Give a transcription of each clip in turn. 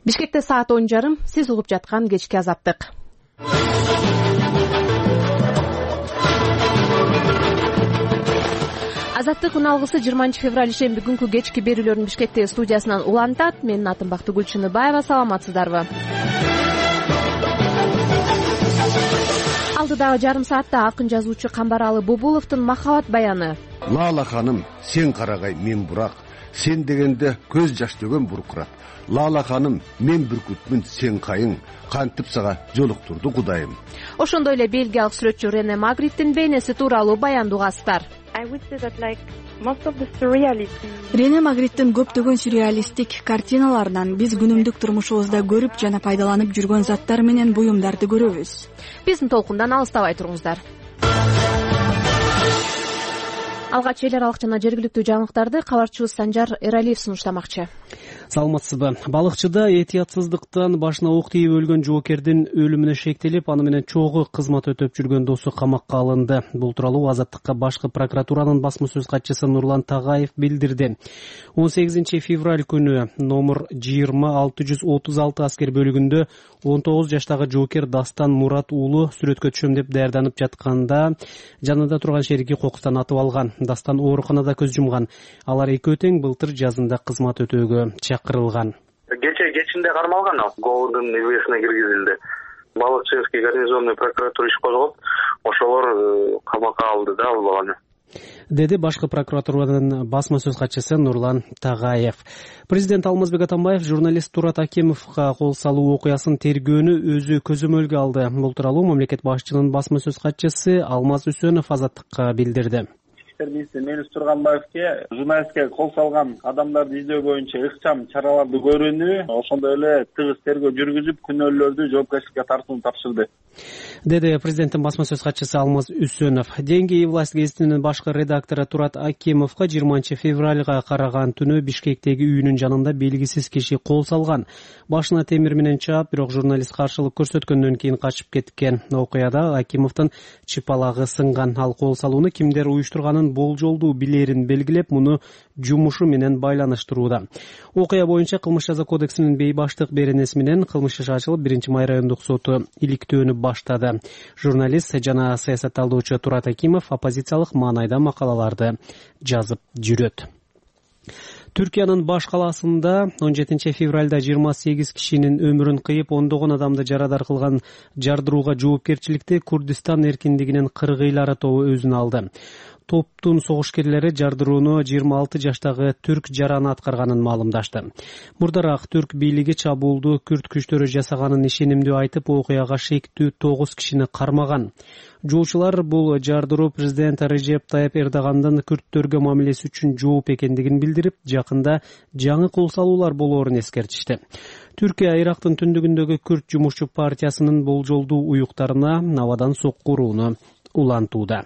Бишкекте саат 10:30. Сиз угуп жаткан кечки азаттык. Азаттык үналгысы 20 февраль ишемби күнкү кечки берүүлөрүн Бишкектеги студиясынан улантат. Менин атым Бактыгүл Чыныбаева. Саламатсыздарбы? Алдыдагы жарым саатта акын жазуучу Камбаралы Бубуловдун махабат баяны. Лала ханым, сен карагай, мен бурак. Сен дегенде көз жаш төгөн буркурат. Лала ханым, мен бүркүтмүн, сен кайың. Кантип сага жолуктурду Кудайым. Ошондой эле бельгиялык сүрөтчү Рене Магриттин бейнеси тууралуу баянды угасыздар. Рене Магриттин көптөгөн сюрреалисттик картиналарынан биз күнүмдүк турмушубузда көрүп жана пайдаланып жүргөн заттар менен буюмдарды көрөбүз. Биздин толкундан алыстабай туруңуздар. Алгач эл аралык жана жергиликтүү жаңылыктарды кабарчыбыз Санжар Эралиев сунуштамакчы. Саламатсызбы? Балыкчыда этиятсыздыктан башына ок тийип өлгөн жоокердин өлүмүнө шектелип, аны менен чогуу кызмат өтөп жүргөн досу камакка алынды. Бул тууралуу Азаттыкка башкы прокуратуранын басма сөз катчысы Нурлан Тагаев билдирди. 18 февраль күнү номер 20636 аскер бөлүгүндө 19 жаштагы жоокер Дастан Мурат уулу сүрөткө түшөм деп даярданып жатканда жанында турган шериги кокустан атып алган. Дастан ооруканада көз жумган. Алар экөө тең былтыр жазында кызмат өтөөгө чакырылган. Кечинде кармалган ал. Голдун ИВСине киргизилди. Балыкчынский гарнизонный прокуратура иш козгоп, ошолор камакка алды да ал баланы. Деди башкы прокуратуранын басма сөз катчысы Нурлан Тагаев. Президент Алмазбек Атамбаев журналист Турат Акимовго кол салуу окуясын тергөөнү өзү көзөмөлгө алды. Бул тууралуу мамлекет башчынын басма сөз катчысы Алмаз Үсөнов Азаттыкка билдирди. Мелис Турганбаевке журналистке кол салган адамдарды издөө боюнча ыкчам чараларды көрүүнү, ошондой эле тыгыз тергөө жүргүзүп, күнөөлөрдү жоопкерчиликке тартууну тапшырды, деди президенттин басма сөз катчысы Алмаз Үсөнов. Деньги и власть гезитинин башкы редактору Турат Акимовго 20 февралга караган түнү Бишкектеги үйүнүн жанында белгисиз киши кол салган. Башына темир менен чаап, бирок журналист каршылык көрсөткөндөн кийин качып кеткен. Окуяда Акимовдун чыпалагы сынган. Ал кол салууну кимдер уюштурганын болжолдуу билерин белгилеп, муну жумушу менен байланыштырууда. Окуя боюнча кылмыш жаза кодексинин бейбаштык беренеси менен кылмыш иши ачылып, 1-май райондук соту иликтөөнү баштады. Журналист жана саясатталуучу Турат Акимов оппозициялык маанайда макалаларды жазып жүрөт. Түркиянын баш калаасында 17 февралда 28 кишинин өмүрүн кыйып, ондогон адамды жарадар кылган жардырууга жоопкерчиликти Курдистан эркиндигинин кыргыйлары тобу өзүнө алды. Топтун согушкерлери жардырууну 26 жаштагы түрк жараны аткарганын маалымдашты. Мурдараак түрк бийлиги чабуулду күрд күчтөрү жасаганын ишенимдүү айтып, окуяга шектүү 9 кишини кармаган. Жоочулар бул жардыруу президент Режеп Тайып Эрдогандын күрдтөргө мамилеси үчүн жооп экендигин билдирип, жакында жаңы кол салуулар болоорун эскертишти. Түркия Ирактын түндүгүндөгү күрд жумушчу партиясынын болжолдуу уюктарына абадан сокку урууну улантууда.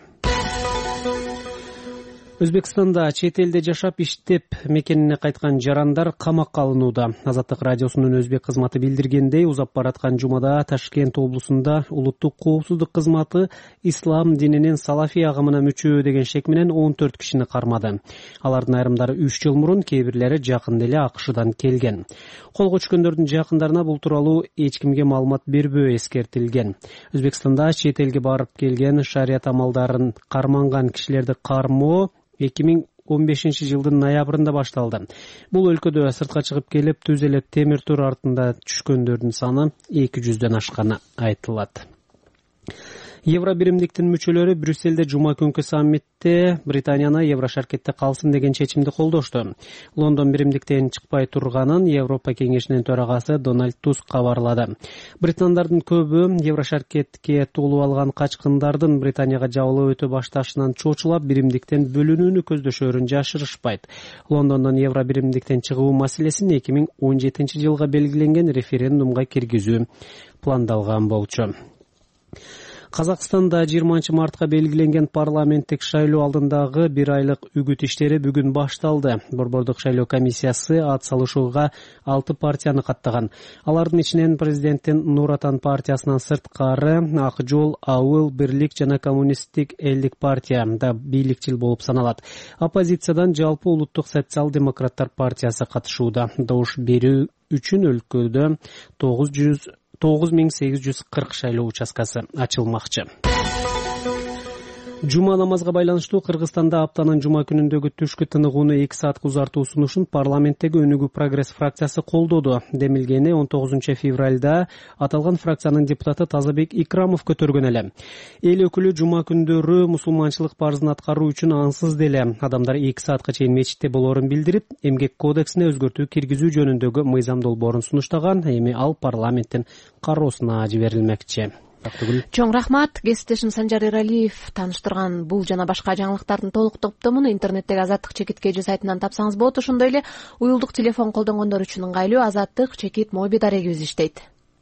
Өзбекстанда чет элде жашап иштеп мекенине кайткан жарандар камакка алынууда. Азаттык радиосунун өзбек кызматы билдиргендей, узап бараткан жумада Ташкент облусунда улуттук коопсуздук кызматы ислам дининин салафи агымына мүчө деген шек менен 14 кишини кармады. Алардын айрымдары 3 жыл мурун, кээ бирлери жакында эле АКШдан келген. Колго түшкөндөрдүн жакындарына бул тууралуу эч кимге маалымат бербөө эскертилген. Өзбекстанда чет элге барып келген шарият амалдарын карманган кишилерди кармоо 2015 жылдын ноябрында башталды. Бул өлкөдө сыртка чыгып келип, түзелеп темир тур артында түшкөндөрдүн саны 200дөн ашканы айтылат. Евробиримдиктин мүчөлөрү Брюсселде жума күнкү саммитте Британияны Еврошаркетте калсын деген чечимди колдошту. Лондон биримдиктен чыкпай турганын Европа кеңешинин төрагасы Дональд Туск кабарлады. Британдардын көбү Еврошаркетке толуп алган качкындардын Британияга жабылып өтө башташынан чочулап, биримдиктен бөлүнүүнү көздөшөөрүн жашырышпайт. Лондондон Евробиримдиктен чыгуу маселесин 2017 жылга белгиленген референдумга киргизүү пландалган болчу. Казакстанда 20 мартка белгиленген парламенттик шайлоо алдындагы бир айлык үгүт иштери бүгүн башталды. Борбордук шайлоо комиссиясы ат салышууга 6 партияны каттаган. Алардын ичинен президенттин Нур Отан партиясынан сырткары Ак жол, Ауыл, Бирлик жана Коммунисттик элдик партия да бийликчил болуп саналат. Оппозициядан жалпы улуттук социал-демократтар партиясы катышууда. Добуш берүү үчүн өлкөдө 9840 шайлоо участкасы ачылмакчы. Жума намазга байланыштуу Кыргызстанда аптанын жума күнүндөгү түшкү тыныгууну 2 саатка узартуу сунушун парламенттеги Өнүгүү Прогресс фракциясы колдоду. Демилгени 19 февралда аталган фракциянын депутаты Тазабек Икрамов көтөргөн эле. Эл өкүлү жума күндөрү мусулманчылык парызын аткаруу үчүн ансыз деле адамдар 2 саатка чейин мечитте болоорун билдирип, эмгек кодексине өзгөртүү киргизүү жөнүндөгү мыйзам долбоорун сунуштаган. Эми ал парламенттин кароосуна жиберилмекчи. Чоң рахмат. Кесиптешим Санжар Эралиев тааныштырган бул жана башка жаңылыктардын толук топтомун интернеттеги Азаттык чекит KG сайтынан тапсаңыз болот. Ошондой эле уюлдук телефон колдонгондор үчүн ыңгайлуу Азаттык чекит моби дарегибиз иштейт.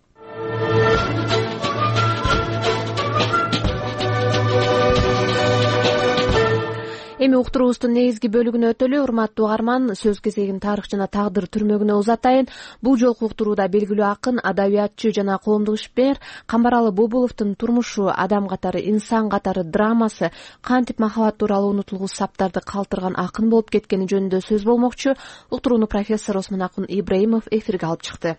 Эми уктуруубуздун негизги бөлүгүнө өтөлү. Урматтуу угарман, сөз кезегин тарых жана тагдыр түрмөгүнө узатайын. Бул жолку уктурууда белгилүү акын, адабиятчы жана коомдук ишмер Камбаралы Бобуловдун турмушу, адам катары инсан катары драмасы, кантип махабат тууралуу унутулгус саптарды калтырган акын болуп кеткени жөнүндө сөз болмокчу. Уктурууну профессор Осмонакун Ибраимов эфирге алып чыкты.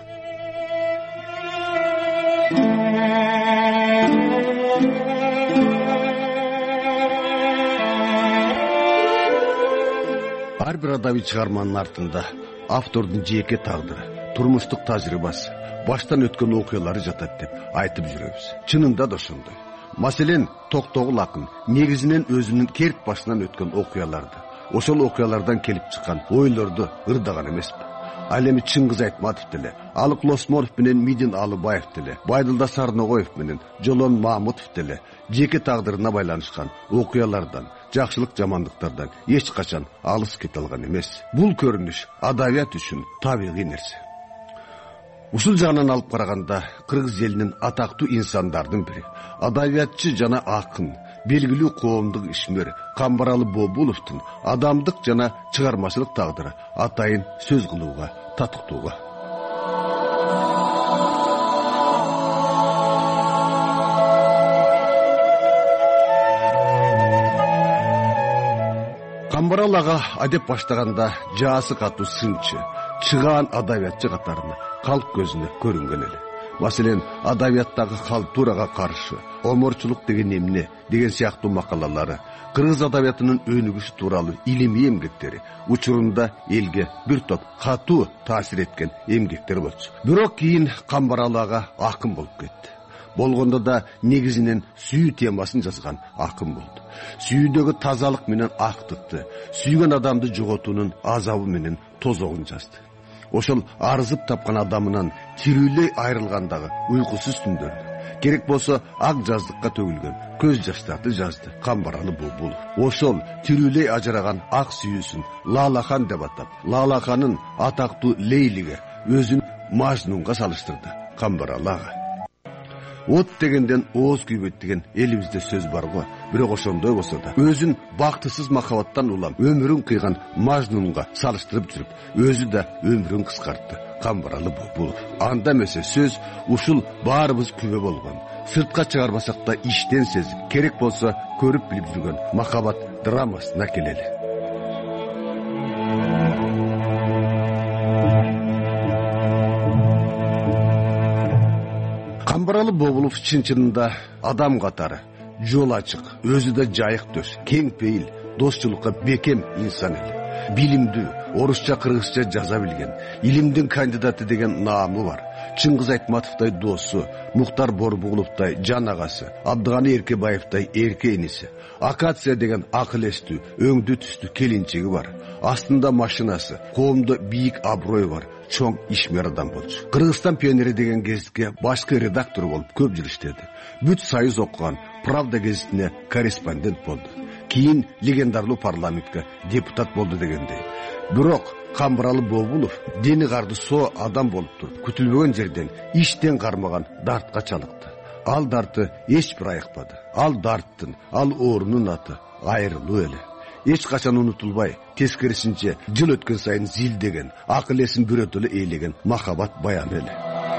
Ар бир адабий чыгарманын артында автордун жеке тагдыры, турмуштук тажрыйбасы, баштан өткөн окуялары жатат деп айтып жүрөбүз. Чынында да ошондой. Маселен, Токтогул акын негизинен өзүнүн керт башынан өткөн окуяларды, ошол окуялардан келип чыккан ойлорду ырдаган эмеспи? Ал эми Чыңгыз Айтматов деле, Алык Лосмонов менен Мидин Алыбаев деле, Байдылда Сарногоев менен Жолон Мамутов деле жеке тагдырына байланышкан окуялардан, жакшылык жамандыктардан эч качан алыс кете алган эмес. Бул көрүнүш адабият үчүн табигый нерсе. Ушул жагынан алып караганда, кыргыз элинин атактуу инсандардын бири, адабиятчы жана акын, белгилүү коомдук ишмер Камбаралы Бобуловдун адамдык жана чыгармачылык тагдыры атайын сөз кылууга, татыктууга. Камбаралы ага адеп баштаганда жаасы катуу сынчы, чыгаан адабиятчы катарына калк көзүнө көрүнгөн эле. Маселен, адабияттагы халтурага каршы, оморчулук деген эмне деген сыяктуу макалалары, кыргыз адабиятынын өнүгүшү тууралуу илимий эмгектери учурунда элге бир топ катуу таасир эткен эмгектер болчу. Бирок кийин Камбаралы ага акын болуп кетти. Болгондо да негизинен сүйүү темасын жазган акын болду. Сүйүүдөгү тазалык менен актыкты, сүйгөн адамды жоготуунун азабы менен тозогун жазды. Ошол арызып тапкан адамынан тирүүлөй айрылгандагы уйкусуз түндөрдө, керек болсо ак жаздыкка төгүлгөн көз жаштарды жазды Камбаралы Бобулов. Ошол тирүүлөй ажыраган ак сүйүүсүн Лалахан деп атап, Лалаханын атактуу Лейлиге өзүн Мажнунга салыштырды Камбаралы ага. От дегенден ооз күйбөйт деген элибизде сөз бар го. Бирок ошондой болсо да, өзүн бактысыз махабаттан улам өмүрүн кыйган Мажнунга салыштырып жүрүп, өзү да өмүрүн кыскартты Камбаралы Бобулов. Анда эмесе сөз ушул баарыбыз күбө болгон, сыртка чыгарбасак да иштен сезип, керек болсо көрүп билип жүргөн махабат драмасына келели. Камбаралы Бобулов чын-чынында адам катары, жол ачык, өзү да жайык төс, кең пейил, достчулукка бекем инсан эле. Билимдүү, орусча, кыргызча жаза билген, илимдин кандидаты деген наамы бар. Чыңгыз Айтматовдай досу, Мухтар Борбугуловдай жан агасы, Абдыганы Эркебаевдай эрке иниси, Акация деген акыл эстүү, өңдүү түстүү келинчеги бар. Астында машинасы, коомдо бийик аброй бар, чоң ишмер адам болчу. Кыргызстан пионери деген гезитке башкы редактор болуп көп жыл иштеди. Бүт союз окуган, Правда гезитине корреспондент болду. Кийин легендарлуу парламентке депутат болду дегендей. Бирок Камбаралы Бобулов дени карды соо адам болуп туруп, күтүлбөгөн жерден иштен кармаган дартка чалыкты. ал дарты эч бир аякпады. Ал дарттын, ал оорунун аты айрылуу эле. Эч качан унутулбай, тескерисинче жыл өткөн сайын зилдеген, акыл эсин бирөтөлө ээлеген махабат баяны эле.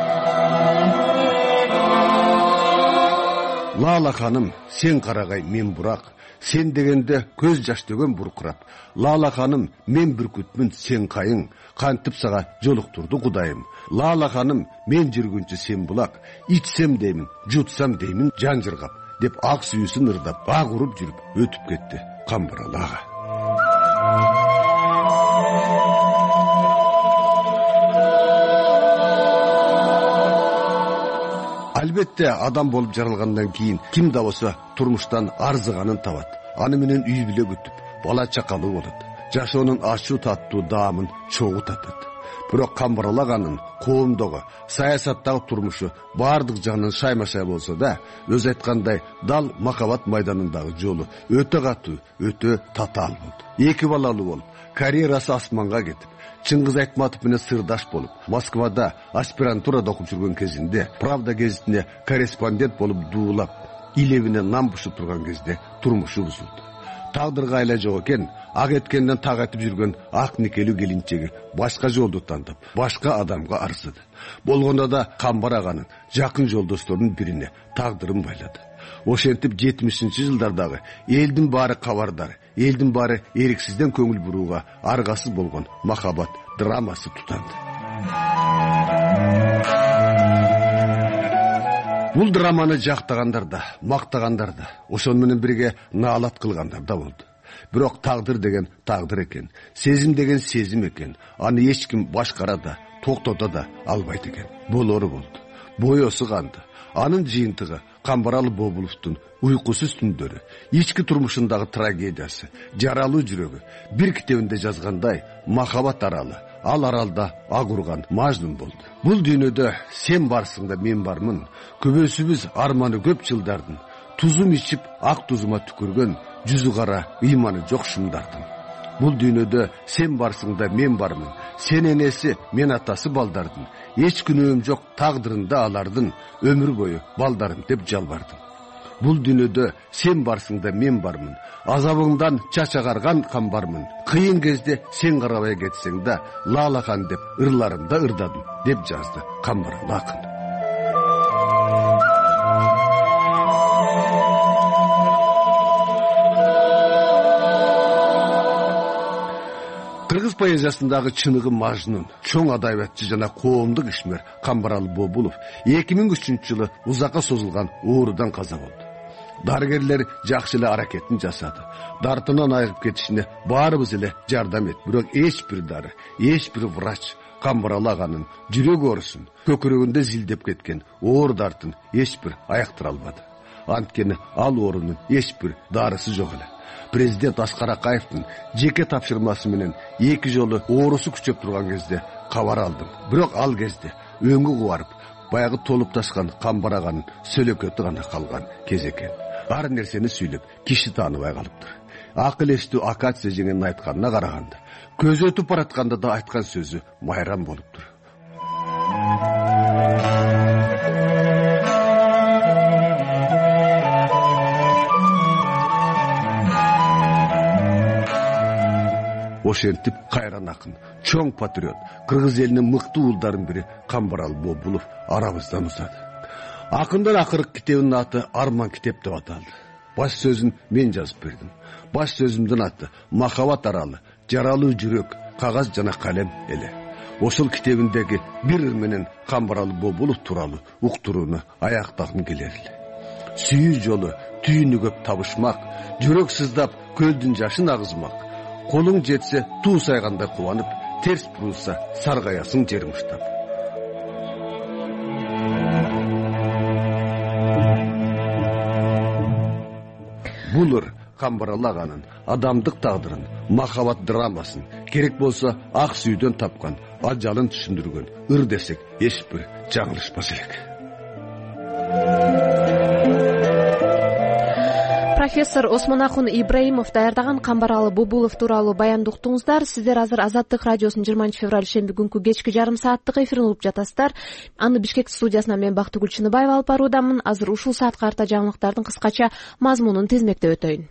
Лала ханым, сен карагай, мен бурак, сен дегенде көз жаш төгөн буркурап. Лала ханым, мен бүркүтмүн, сен кайың, кантип сага жолуктурду Кудайым. Лала ханым, мен жүргүнчө сен булак, ичсем деймин, жутсам деймин, жан жыргап, деп ак сүйүүсүн ырдап, ак уруп жүрүп өтүп кетти Камбаралы ага. Албетте, адам болуп жаралгандан кийин ким да болсо турмуштан арзыганын табат. Аны менен үй бүлө күтүп, бала чакалуу болот. Жашоонун ачуу таттуу даамын чогуу татат. Бирок Камбаралы аганын коомдогу, саясаттагы турмушу баардык жагынан шайма-шай болсо да, өз айткандай, дал махабат майданындагы жолу өтө катуу, өтө татаал болду. 2 балалуу болуп, карьерасы асманга кетип, Чыңгыз Айтматов менен сырдаш болуп, Москвада аспирантурада окуп жүргөн кезинде, Правда гезитине корреспондент болуп дуулап, илебине нам бушуп турган кезде турмушу бузулду. Тагдырга айла жок экен, ак эткенден так айтып жүргөн ак никелүү келинчеги башка жолду тандап, башка адамга арзыды. Болгондо да Камбар аганын жакын жолдошторунун бирине тагдырын байлады. Ошентип 70-жылдардагы элдин баары кабардар, элдин баары эриксизден көңүл бурууга аргасыз болгон махабат драмасы тутанды. Бул драманы жактагандар да, мактагандар да, ошону менен бирге наалат кылгандар да болду. Бирок тагдыр деген тагдыр экен, сезим деген сезим экен. Аны эч ким башкара да, токтото да албайт экен. Болору болду. Боёсу канды. Анын жыйынтыгы Камбаралы Бобуловдун уйкусуз түндөрү, ички турмушундагы трагедиясы, жаралуу жүрөгү. Бир китебинде жазгандай, махабат аралы, ал аралда ак урган Мажнун болду. Бул дүйнөдө сен барсың да мен бармын, көбөсүбүз арманы көп жылдардын, тузун ичип ак тузума түкүргөн, жүзү кара, ыйманы жок шумдардын. Бул дүйнөдө сен барсың да мен бармын, сен энеси, мен атасы балдардын, эч күнөөм жок тагдырында алардын, өмүр бою балдарым деп жалбардым. Бул дүйнөдө сен барсың да мен бармын, азабыңдан чачагарган камбармын, кыйын кезде сен карабай кетсең да, лалахан деп ырларымда ырдадым, деп жазды Камбаралы акын. Кыргыз поэзиясындагы чыныгы Мажнун, чоң адабиятчы жана коомдук ишмер Камбаралы Бобулов 2003-жылы узакка созулган оорудан каза болду. Дарыгерлер жакшы эле аракетин жасады. Дартынан айыгып кетишине баарыбыз эле жардам этти. Бирок эч бир дары, эч бир врач Камбаралы аганын жүрөк оорусун, көкүрөгүндө зилдеп кеткен оор дартын эч бир аяктыра албады. Анткени ал оорунун эч бир дарысы жок эле. Президент Аскар Акаевдин жеке тапшырмасы менен 2 жолу оорусу күчөп турган кезде кабар алдым. Бирок ал кезде өңгү кубарып, баягы толуп ташкан Камбар аганын сөлөкөтү гана калган кез экен. Ар нерсени сүйлөп, киши тааныбай калыптыр. Акыл эстүү Акация жеңенин айтканына караганда, көз өтүп баратканда да айткан сөзү майрам болуптур. Ошентип кайран акын, чоң патриот, кыргыз элинин мыкты уулдарын бири Камбаралы Бобулов арабыздан узады. Акындар акыркы китебинин аты Арман китеп деп аталды. Баш сөзүн мен жазып бердим. Баш сөзүмдүн аты махабат аралы, жаралуу жүрөк, кагаз жана калем эле. Ошол китебиндеги бир ыр менен Камбаралы Бобулов тууралуу уктурууну аяктагым келер эле. Сүйүү жолу түйүнү көп табышмак, жүрөк сыздап көлдүн жашын агызмак. Колуң жетсе туу сайгандай кубанып, терс бурулса саргаясың жер муштап. Бул ыр Камбаралы аганын адамдык тагдырын, махабат драмасын, керек болсо ак сүйдөн тапкан ажалын түшүндүргөн ыр десек эч бир жаңылышпас элек. профессор Осмонахун Ибраимов даярдаган Камбаралы Бубулов тууралуу баянды уктуңуздар. Сиздер азыр Азаттык радиосунун 20 февраль шемби күнкү кечки жарым сааттык эфирин угуп жатасыздар. Аны Бишкек студиясынан мен Бактыгүл Чыныбаева алып баруудамын. Азыр ушул саат карта жаңылыктардын кыскача мазмунун тизмектеп өтөйүн.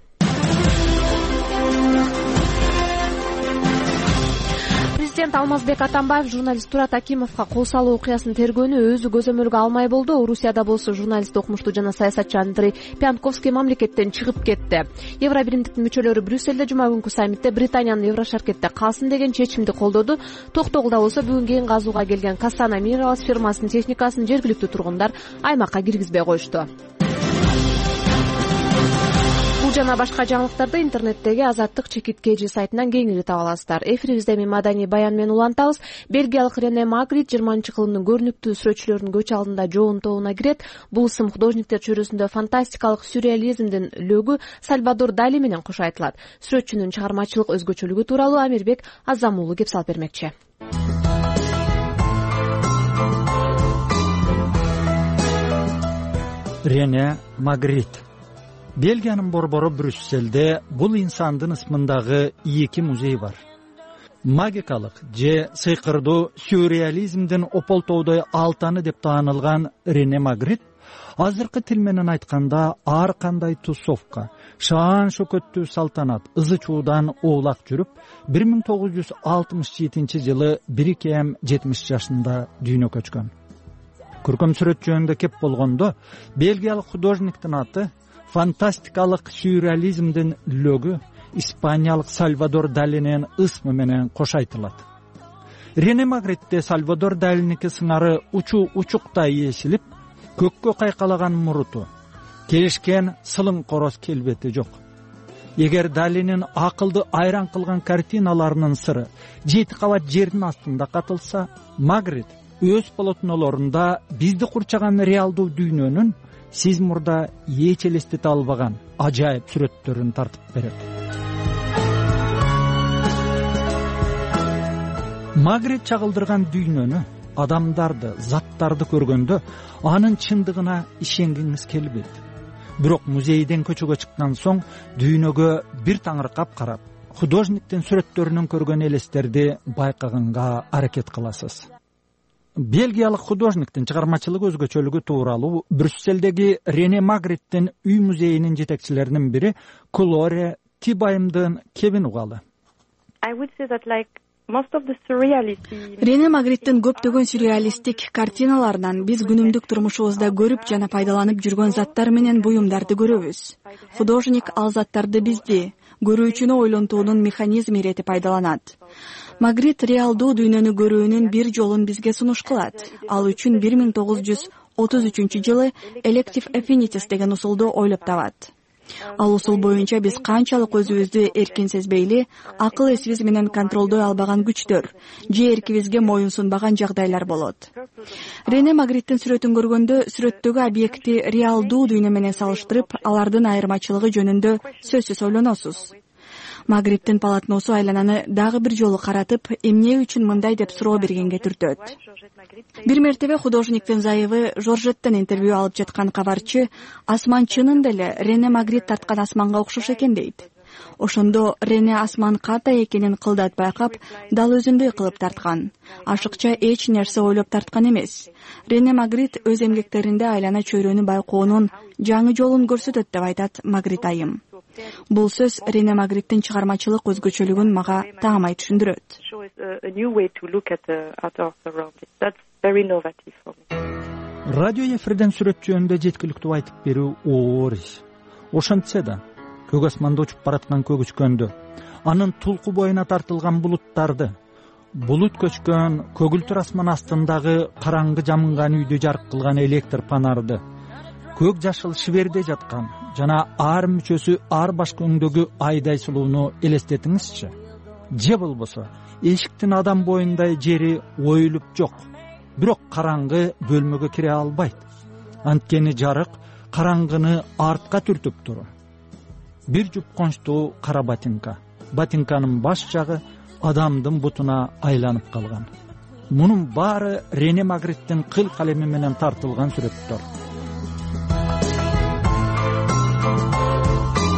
Президент Алмазбек Атамбаев журналист Турат Акимовго кол салуу окуясынын тергөөнү өзү көзөмөлгө алмай болду. Орусияда болсо журналист, окумуштуу жана саясатчы Андрей Пянковский мамлекеттен чыгып кетти. Евробиримдиктин мүчөлөрү Брюссельде жума күнкү саммитте Британиянын Еврошаркетте калсын деген чечимди колдоду. Токтогулда болсо бүгүн кийин казууга келген Кастана Minerals фирмасынын техникасын жергиликтүү тургундар аймакка киргизбей коюшту. Бул жана башка жаңылыктарды интернеттеги Азаттык ЧКТ сайтынан кеңири таба аласыздар. Эфирибизде эми маданий баян менен улантабыз. Бельгиялык Рене Магрит 20-кылымдын көрүнүктүү сүрөтчүлөрүнүн көч алдында жоон тобуна кирет. Бул ысым художниктер чөйрөсүндө фантастикалык сюрреализмдин лөгү Сальвадор Дали менен кош айтылат. Сүрөтчүнүн чыгармачылык өзгөчөлүгү тууралуу Амирбек Азамуулу кеп салып бермекчи. Рене Магрит. Бельгиянын борбору Брюссельде бул инсандын ысмындагы 2 музей бар. Магикалык же сыйкырдуу сюрреализмдин ополтоодой алтаны деп таанылган Рене Магрит азыркы тил менен айтканда ар кандай тусовка, шаан шөкөттүү салтанат, ызы чуудан оолак жүрүп 1967-жылы 1-70 жашында дүйнөгө көчкөн. Көркөм сүрөт жөнүндө кеп болгондо бельгиялык художниктин аты фантастикалык сюрреализмдин лөгү испаниялык Сальвадор Далинин ысмы менен кош айтылат. Рене Магритте Сальвадор Далиники сыңары учуктай эсилип, көккө кайкалаган муруту, келишкен сылың короз келбети жок. Эгер Далинин акылды айран кылган картиналарынын сыры 7 кабат жердин астында катылса, Магрит өз полотнолорунда бизди курчаган реалдуу дүйнөнүн сиз мурда эч элестете албаган ажайып сүрөттөрүн тартып берет. Магрит чагылдырган дүйнөнү, адамдарды, заттарды көргөндө анын чындыгына ишенгиңиз келбейт. Бирок музейден көчөгө чыккан соң дүйнөгө бир таңыркап карап, художниктин сүрөттөрүнөн көргөн элестерди байкаганга аракет кыласыз. Бельгиялык художниктин чыгармачылык өзгөчөлүгү тууралуу Брюссельдеги Рене Магриттин үй музейинин жетекчилеринин бири Клоре Тибаймдын кебин угалы. Рене Магриттин көптөгөн сюрреалисттик картиналарынан биз күнүмдүк турмушубузда көрүп жана пайдаланып жүргөн заттар менен буюмдарды көрөбүз. Художник ал заттарды бизди, көрүүчүнү ойлонтуунун механизми иретип пайдаланат. Магрит реалдуу дүйнөнү көрүүнүн бир жолун бизге сунуш кылат. Ал үчүн 1933-жылы Elective Affinities деген усулду ойлоп табат. Ал усул боюнча биз канчалык өзүбүздү эркин сезбейли, акыл эсибиз менен контролдой албаган күчтөр же эркибизге моюн сунбаган жагдайлар болот. Рене Магриттин сүрөтүн көргөндө сүрөттөгү объекти реалдуу дүйнө менен салыштырып, алардын айырмачылыгы жөнүндө сөзсүз ойлоносуз. Магриттин полотносу айлананы дагы бир жолу каратып, эмне үчүн мындай деп суроо бергенге түртөт. Бир мертебе художниктин зайыбы Жоржеттен интервью алып жаткан кабарчы асман чынын деле Рене Магрит тарткан асманга окшош экен дейт. Ошондо Рене асман кандай экенин кылдат байкап, дал өзүндөй кылып тарткан. Ашыкча эч нерсе ойлоп тарткан эмес. Рене Магрит өз эмгектеринде айлана чөйрөнү байкоонун жаңы жолун көрсөтөт деп айтат Магрит айым. Бул сөз Рене Магриттин чыгармачылык өзгөчөлүгүн мага таамай түшүндүрөт. Радио эфирден сүрөт жөнүндө жеткиликтүү айтып берүү оор иш. Ошентсе да, көк асманда учуп бараткан көгүчкөндү, анын тулку боюна тартылган булуттарды, булут көчкөн көгүлтүр асман астындагы караңгы жамынган үйдү жарык кылган электр панарды, көк жашыл шиберде жаткан жана ар мүчөсү ар башка өңдөгү айдай сулууну элестетиңизчи. Же болбосо эшиктин адам боюндай жери оюлуп жок, бирок караңгы бөлмөгө кире албайт. Анткени жарык караңгыны артка түртүп тур. Бир жуп кончтуу кара ботинка. Ботинканын баш жагы адамдын бутуна айланып калган. Мунун баары Рене Магриттин кыл калеми менен тартылган сүрөттөр.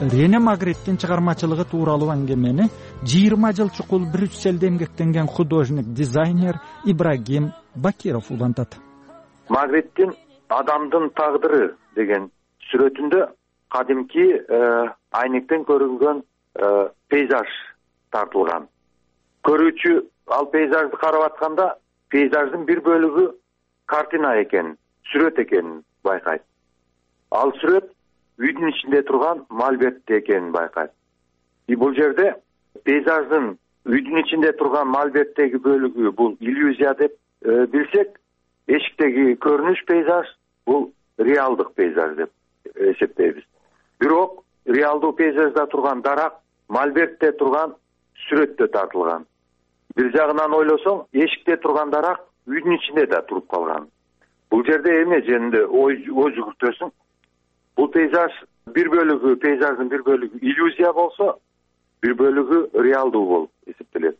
Рене Магриттин чыгармачылыгы тууралуу аңгемени 20 жыл чукул Брюсселде эмгектенген художник, дизайнер Ибрагим Бакиров улантат. Магриттин адамдын тагдыры деген сүрөтүндө кадимки айнектен көрүнгөн пейзаж тартылган. Көрүүчү ал пейзажды карап атканда пейзаждын бир бөлүгү картина экенин, сүрөт экенин байкайт. Ал сүрөт үйдүн ичинде турган мольберт экенин байкайт. Бул жерде пейзаждын үйдүн ичинде турган мольберттеги бөлүгү бул иллюзия деп билсек, эшиктеги көрүнүш пейзаж бул реалдык пейзаж деп эсептейбиз. Бирок реалдуу пейзажда турган дарак мольбертте турган сүрөттө тартылган. Бир жагынан ойлосоң, эшикте турган дарак үйдүн ичинде да туруп калган. Бул жерде эмне жөнүндө ой жүгүртөсүң? Бул пейзаж бир бөлүгү, пейзаждын бир бөлүгү иллюзия болсо, бир бөлүгү реалдуу болуп эсептелет.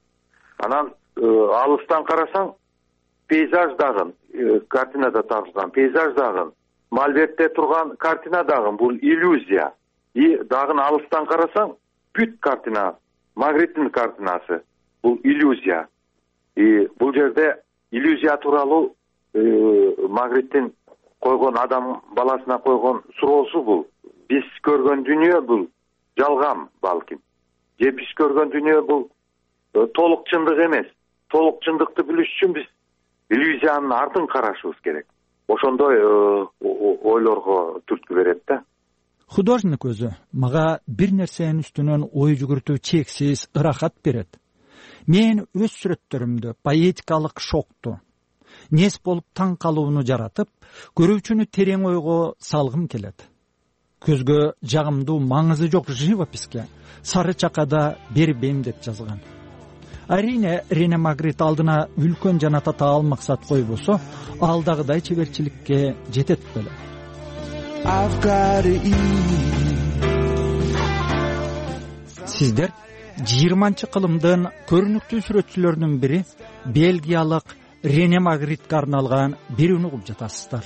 Анан алыстан карасаң, пейзаж дагы картинада тартылган, пейзаж дагы мольбертте турган картина дагы бул иллюзия. И дагы алыстан карасаң, бүт картина, Магриттин картинасы бул иллюзия. И бул жерде иллюзия тууралуу Магриттин койгон адам баласына койгон суроосу бул. Биз көргөн дүйнө бул жалган балким. Же биз көргөн дүйнө бул толук чындык эмес. Толук чындыкты билиш үчүн биз иллюзиянын артын карашыбыз керек. Ошондой ойлорго түрткү берет да. Художник өзү мага бир нерсенин үстүнөн ой жүгүртүү чексиз ырахат берет. Мен өз сүрөттөрүмдө поэтикалык шокту, нес болуп таң калууну жаратып, көрүүчүнү терең ойго салгым келет. Көзгө жагымдуу маңызы жок живописке сары чакада бербейм деп жазган. Арине Рене Магрит алдына үлкөн жана татаал максат койбосо, алдагыдай чеберчиликке жетет беле. Сиздер 20-кылымдын көрүнүктүү сүрөтчүлөрүнүн бири Бельгиялык Рене Магритке арналган бир үн угуп жатасыздар.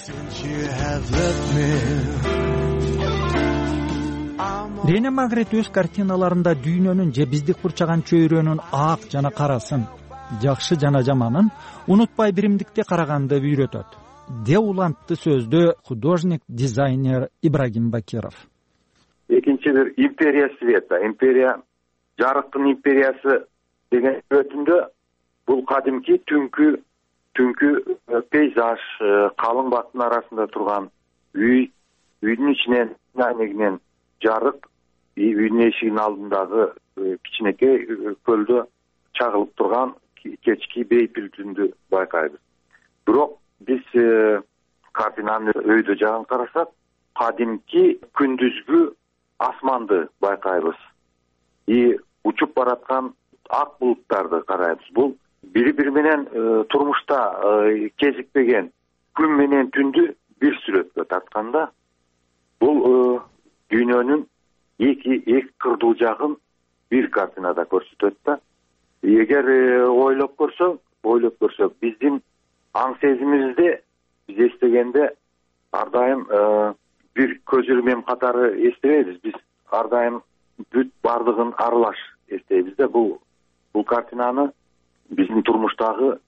Рене Магрит өз картиналарында дүйнөнүн же бизди курчаган чөйрөнүн ак жана карасын, жакшы жана жаманын унутпай биримдикте караганды үйрөтөт. Де улантты сөздө художник, дизайнер Ибрагим Бакиров. Экинчи бир империя света, империя, жарыктын империясы деген сүрөтүндө бул кадимки түнкү пейзаж, калың бактын арасында турган үй, үйдүн ичинен негинен жарык, үйдүн эшигинин алдындагы кичинекей көлдө чагылып турган кечки бейпил түндү байкайбыз. Бирок биз картинаны өйдө жагын карасак, кадимки күндүзгү асманды байкайбыз. И учуп бараткан ак булуттарды карайбыз. Бул бири-бири менен турмушта кезикпеген күн менен түндү бир сүрөткө тартканда, бул дүйнөнүн эки кырдуу жагын бир картинада көрсөтөт да. Эгер ойлоп көрсөк, биздин аң сезимибизде биз эстегенде ар дайым бир көз ирмем катары эстебейбиз. Биз ар дайым бүт бардыгын аралаш эстейбиз да. Бул картинаны биздин турмуштагы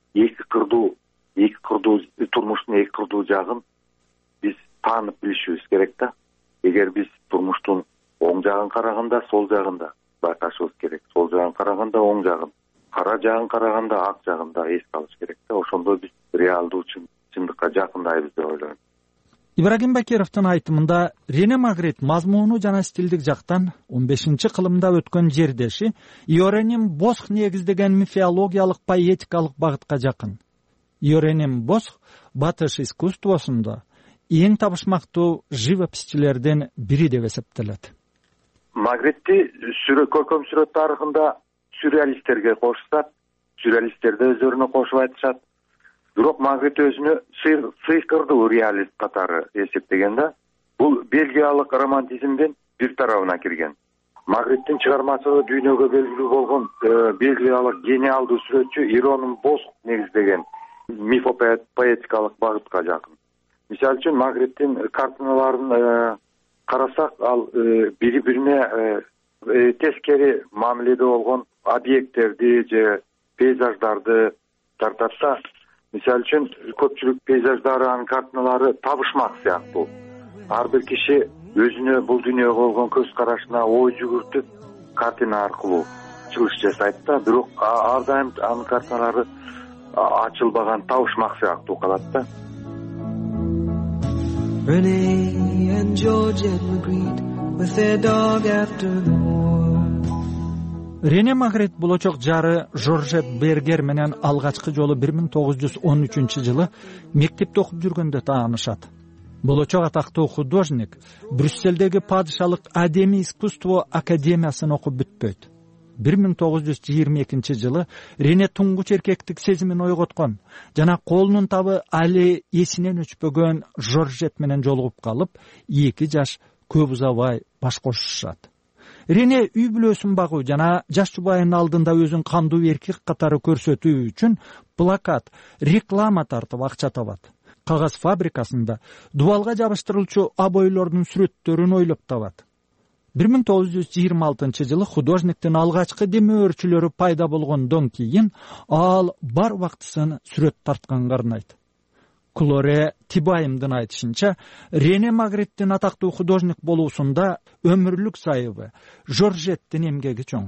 турмуштун эки кырдуу жагын биз таанып билишибиз керек да. Эгер биз турмуштун оң жагын караганда, сол жагын да байкашыбыз керек. Сол жагын караганда оң жагын, кара жагын караганда ак жагын да эске алыш керек да. Ошондо биз реалдуу чындыкка жакындайбыз деп ойлойм. Ибрагим Бакировдун айтымында Рене Магрит мазмуну жана стилдик жактан 15-кылымда өткөн жердеши Йореним Босх негиздеген мифологиялык поэтикалык багытка жакын. Йореним Босх батыш искусствосунда эң табышмактуу живописчилердин бири деп эсептелет. Магритти көркөм сүрөт тарыхында сюрреалисттерге кошушат, сюрреалисттер да өздөрүнө кошуп айтышат. Бирок Магрит өзүнө сыйкырдуу реалист катары эсептеген да. Бул бельгиялык романтизмдин бир тарабына кирген. Магриттин чыгармачылыгы дүйнөгө белгилүү болгон бельгиялык гениалдуу сүрөтчү Йореним Босх негиздеген мифопоэтикалык багытка жакын. Мисалы үчүн Магриттин картиналарын карасак, ал бири бирине тескери мамиледе болгон объекттерди же пейзаждарды тартат да, мисалы үчүн көпчүлүк пейзаждарын картиналары табышмак сыяктуу. Ар бир киши өзүнө бул дүйнөгө болгон көз карашына ой жүгүртүп картина аркылуу чыгыш жасайт да, бирок ар дайым анын картиналары ачылбаган, табышмак сыяктуу калат да. Renee and Georgette Magritte with their dog after the war. Рене Магрит болочок жары Жоржет Бергер менен алгачкы жолу 1913-жылы мектепте окуп жүргөндө таанышат. Болочок атактуу художник Брюссельдеги падышалык Адемий искусство академиясын окуп бүтпөйт. 1922-жылы Рене туңгуч эркектик сезимин ойготкон жана колунун табы али эсинен өчпөгөн Жоржет менен жолугуп калып, 2 жаш көп узабай баш кошушат. Рене үй бүлөсүн багуу жана жаш жубайынын алдында өзүн кандуу эркек катары көрсөтүү үчүн плакат, реклама тартып акча табат. Кагаз фабрикасында дубалга жабыштырылчу обойлордун сүрөттөрүн ойлоп табат. 1926-жылы художниктин алгачкы демөөрчүлөрү пайда болгондон кийин ал бар убактысын сүрөт тартканга арнайт. Клоре Тибайымдын айтышынча, Рене Магриттин атактуу художник болуусунда өмүрлүк сайыбы, Жоржеттин эмгеги чоң.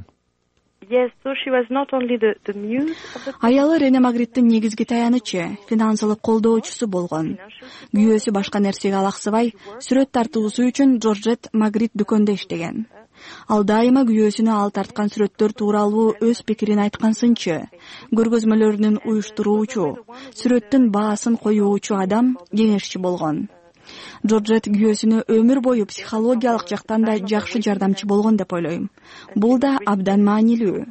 Аялы Рене Магриттин негизги таянычы, финансылык колдоочусу болгон. Күйөөсү башка нерсеге алаксыбай, сүрөт тартуусу үчүн Жоржет Магрит дүкөндө иштеген. Ал дайыма күйөөсүнө ал тарткан сүрөттөр тууралуу өз пикирин айткансынчы, көргөзмөлөрүнүн уюштуруучу, сүрөттүн баасын коюучу адам, кеңешчи болгон. Жоржет күйөөсүнө өмүр бою психологиялык жактан да жакшы жардамчы болгон деп ойлойм. Бул да абдан маанилүү.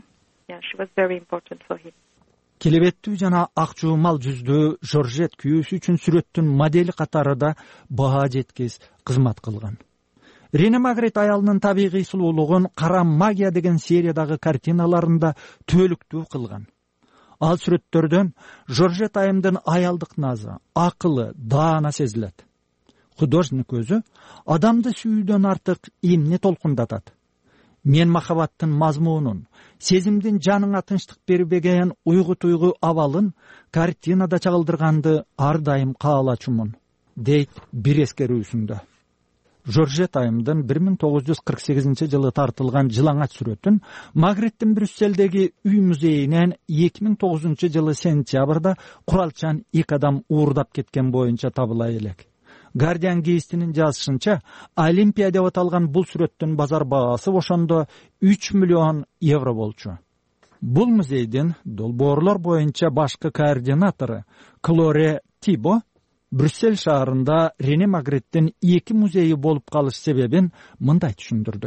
Келебеттүү жана ак жуумал жүздүү Жоржет күйөөсү үчүн сүрөттүн модели катары да баа жеткис кызмат кылган. Рене Магрит аялынын табигый сулуулугун Кара магия деген сериядагы картиналарында түбөлүктүү кылган. Ал сүрөттөрдөн Жоржет айымдын аялдык назы, акылы, даана сезилет. Художник өзү адамды сүйүүдөн артык эмне толкундатат. Мен махаббаттын мазмунун, сезимдин жаныңа тынчтык бербеген уйгу-туйгу абалын картинада чагылдырганды ар дайым каалачумун, дейт бир эскерүүсүндө. Жоржет айымдын 1948-жылы тартылган жылаңач сүрөтүн Магриттин Брюссельдеги үй музейинен 2009-жылы сентябрда куралчан 2 адам уурдап кеткен боюнча табыла элек. Guardian гезитинин жазышынча, Олимпия деп аталган бул сүрөттүн базар баасы ошондо 3 миллион евро болчу. Бул музейдин долбоорлор боюнча башкы координатору Клоре Тибо Брюссель шаарында Рене Магриттин 2 музейи болуп калыш себебин мындай түшүндүрдү.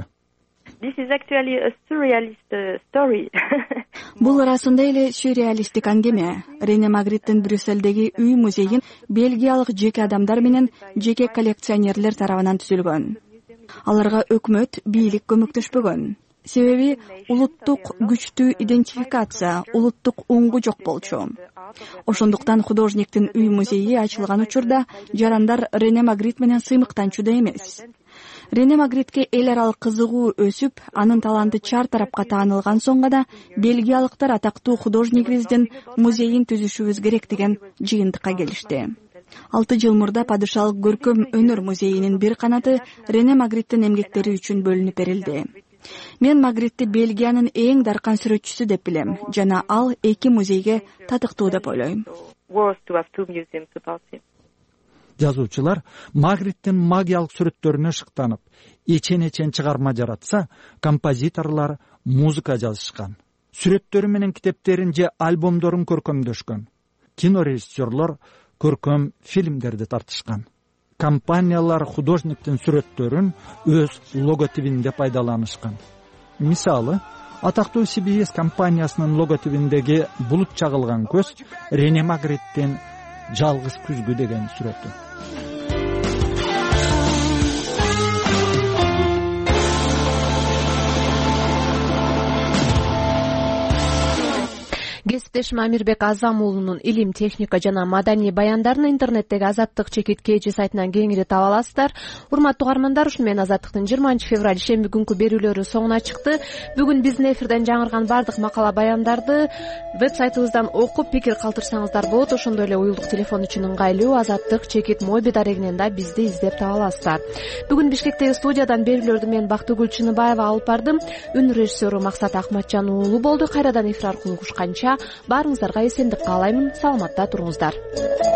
Бул ырасында эле сюрреалисттик аңгеме. Рене Магриттин Брюссельдеги үй музейин бельгиялык жеке адамдар менен жеке коллекционерлер тарабынан түзүлгөн. Аларга өкмөт, бийлик көмөктөшпөгөн. Себеби улуттук күчтүү идентификация, улуттук уңгу жок болчу. Ошондуктан художниктин үй музейи ачылган учурда жарандар Рене Магрит менен сыймыктанчуда эмес. Рене Магритке эл аралык кызыгуу өсүп, анын таланты чар тарапка таанылган соң гана бельгиялыктар атактуу художнигибиздин музейин түзүшүбүз керек деген жыйынтыкка келишти. 6 жыл мурда падышалык көркөм өнөр музейинин бир канаты Рене Магриттин эмгектери үчүн бөлүнүп берилди. Мен Магритти Бельгиянын эң даркан сүрөтчүсү деп билем, жана ал 2 музейге татыктуу деп ойлойм. Жазуучулар Магриттин магиялык сүрөттөрүнө шыктанып, эчен чыгарма жаратса, композиторлор музыка жазышкан. Сүрөттөрү менен китептерин же альбомдорун көркөмдөшкөн. Кинорежиссерлор көркөм фильмдерди тартышкан. Компаниялар художниктин сүрөттөрүн өз логотипинде пайдаланышкан. Мисалы, атактуу CBS компаниясынын логотипиндеги булут чагылган көз Рене Магриттин жалгыз күзгү деген сүрөтү. кесиптешим Амирбек Азам уулунун илим, техника жана маданий баяндарын интернеттеги Азаттык чекит KG сайтынан кеңири таба аласыздар. Урматтуу угармандар, ушу менен Азаттыктын 20 февраль шемби күнкү берүүлөрү соңуна чыкты. Бүгүн биздин эфирден жаңырган бардык макала баяндарды веб-сайтыбыздан окуп пикир калтырсаңыздар болот. Ошондой эле уюлдук телефон үчүн ыңгайлуу Азаттык чекит моби дарегинен да бизди издеп таба аласыздар. Бүгүн Бишкектеги студиядан берүүлөрдү мен Бактыгүл Чыныбаева алып бардым. Үн режиссеру Максат Ахматжан уулу болду. Кайрадан эфир аркылуу угушканча баарыңыздарга эсендик каалаймын. Саламатта туруңуздар.